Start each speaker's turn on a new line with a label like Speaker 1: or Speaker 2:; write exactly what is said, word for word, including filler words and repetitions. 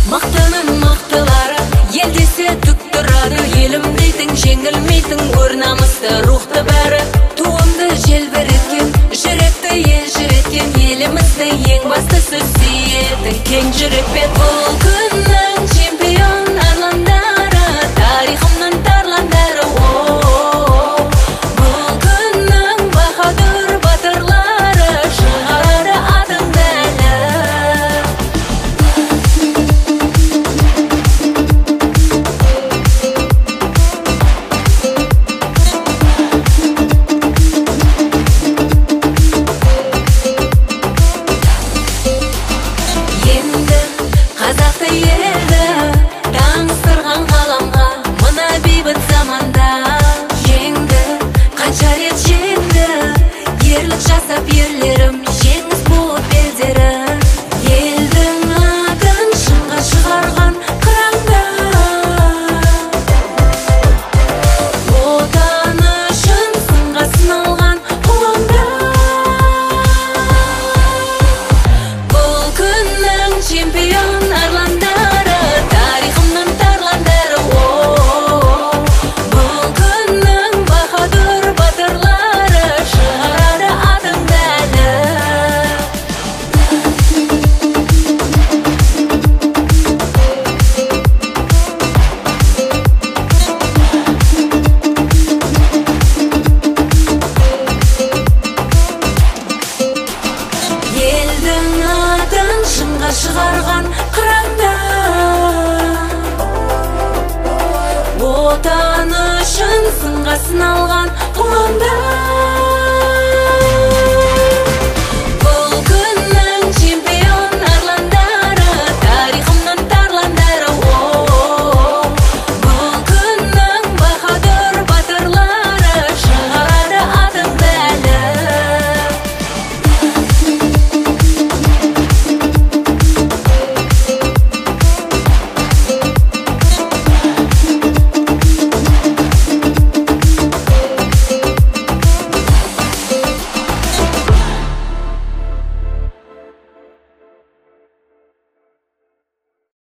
Speaker 1: Мақтының мақтылары ел десе түк тұрады. Елім дейтін жеңілмейтін өр намысты рухты бәрі. Туымды желбіреткен, жүректі ел жүреткен, елімізді ең басты сөз сүйетін кең жүрекпен. Бұл күннің чемпион арландары, тарихымның тарландары. Бұл күннің баһадүр батырлары, шығарары атыңды әлі. Енді қазақты елді таңыстырған ғаламға, мына бейбіт заманда жеңді, қанша рет жеңді, ерлік жасап ерлерім, жеңіс болып белдері. Елдің атын шыңға шығарған қыранда, отаны үшін сынға сыналған ұланда. Бұл күннің чемпион арландары, тарихымның тарландары. Бұл күннің баһадүр батырлары, шығарары атыңды әлі. Елдің атын шыңға шығарған қыранда, отаны үшін сынға сыналған ұланда.